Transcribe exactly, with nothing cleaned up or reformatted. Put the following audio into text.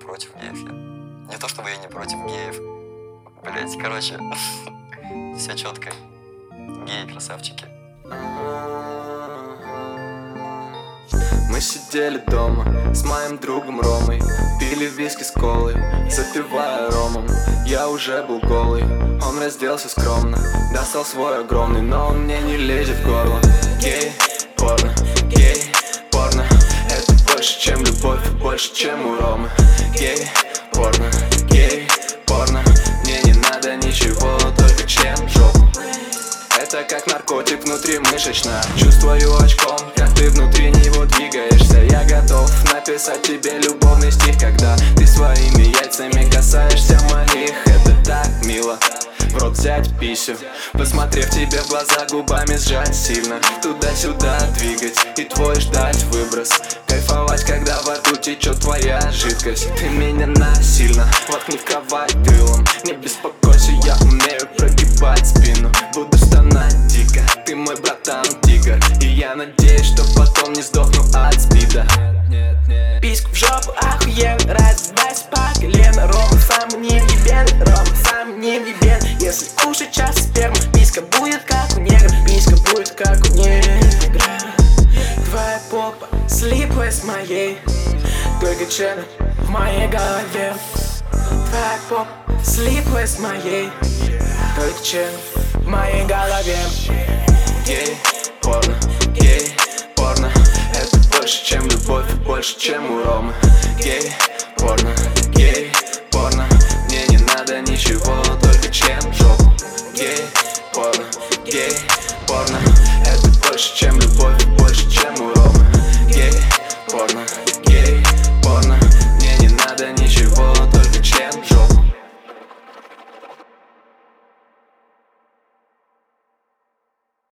против геев. Я... Не то чтобы я не против геев. Блять, короче, все четко. Геи красавчики. Мы сидели дома с моим другом Ромой, пили виски с колой, запивая ромом. Я уже был голый, он разделся скромно, достал свой огромный, но он мне не лезет в горло. Гей, порно, гей, порно, это больше, чем любовь, больше, чем у Ромы. Гей, порно, гей, порно, мне не надо ничего, только член, жопу. Это как наркотик внутримышечно. Чувствую очком, как ты внутри него двигаешься. Я готов написать тебе любовный стих, когда ты своими яйцами касаешься моих. Это так мило, в рот взять писю, посмотрев тебе в глаза, губами сжать сильно, туда-сюда двигать и твой ждать выброс. Кайфовать, когда во рту течет твоя жидкость. Ты меня насильно воткни в кровать тылом. Не беспокойся, я умею прогибать спину. Буду стонать дико, ты мой братан тигр. И я надеюсь, что потом не сдохну от спида. Письку в жопу, охуенно, раздать по колено. Рома сам не въебен, Рома сам не въебен. Если кушать час сперму, писька будет как у негра, писька будет как у негра. Твоя попа слипла с моей, только члены в моей голове. Твоя попа слипла с моей, только члены в моей голове. Гей, порно, гей, порно, это больше, чем любовь, больше, чем у Ромы. Гей, порно, гей, порно, мне не надо ничего, только член, жопу.